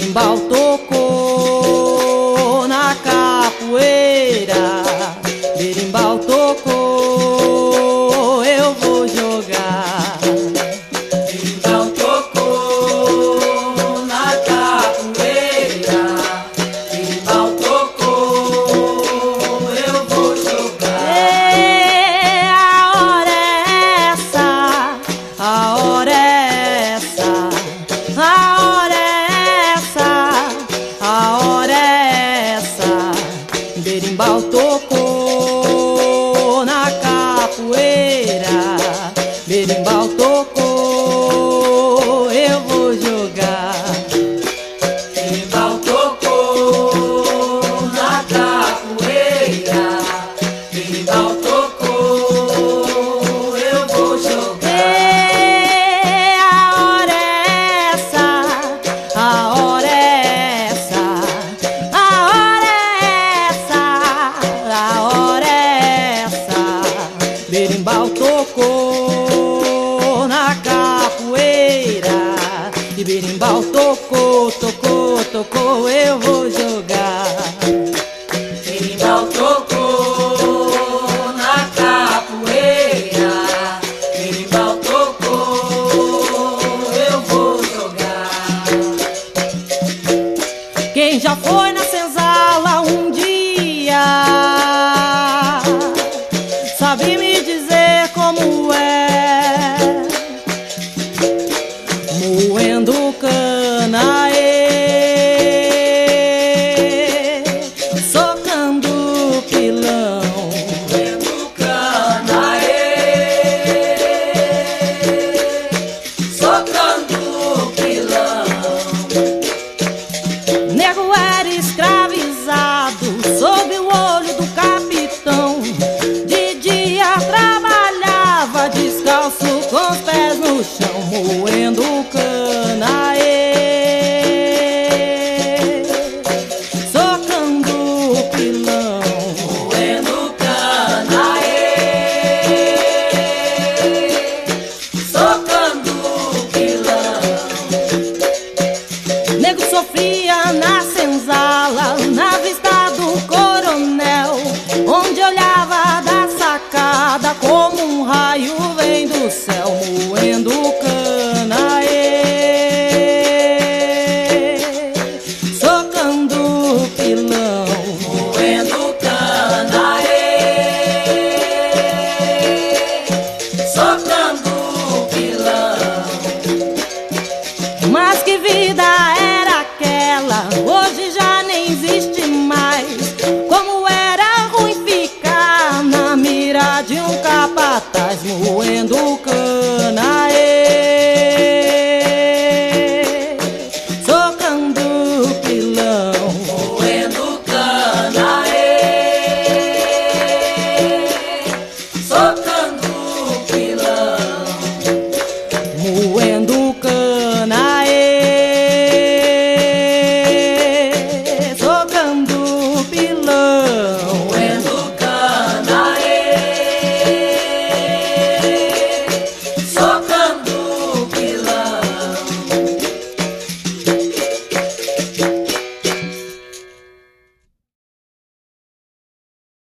berimbau tocou na capoeira, berimbau tocou, eu vou jogar. Berimbau tocou na capoeira, berimbau tocou, eu vou jogar. É, a hora é essa, a hora é essa, a hora é essa, a hora é essa. Berimbau tocou na capoeira, berimbau tocou, eu vou jogar. Berimbau tocou na capoeira, berimbau tocou, eu vou jogar. É, a hora é essa, a hora é essa, a hora é essa, a hora é essa. Berimbau tocou na capoeira, e berimbau tocou, tocou, tocou, eu vou jogar. Berimbau tocou na capoeira, berimbau tocou, eu vou jogar. Quem já foi na